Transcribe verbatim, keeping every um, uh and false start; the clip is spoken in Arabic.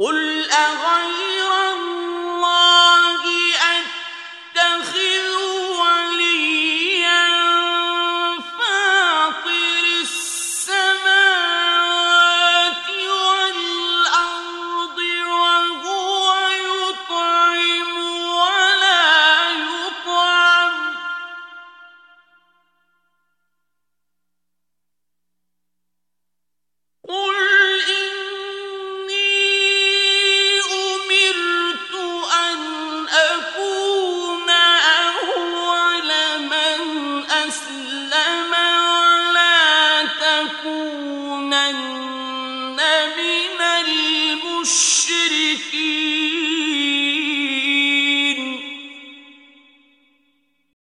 قُلْ أَغَيْرَ اللَّهِ أَتَّخِذُ وَلِيًّا فَاطِرِ السَّمَاوَاتِ وَالْأَرْضِ وَهُوَ يُطْعِمُ وَلَا يُطْعَمُ ۗ قُلْ إِنِّي أُمِرْتُ أَنْ أَكُونَ أَوَّلَ مَنْ أَسْلَمَ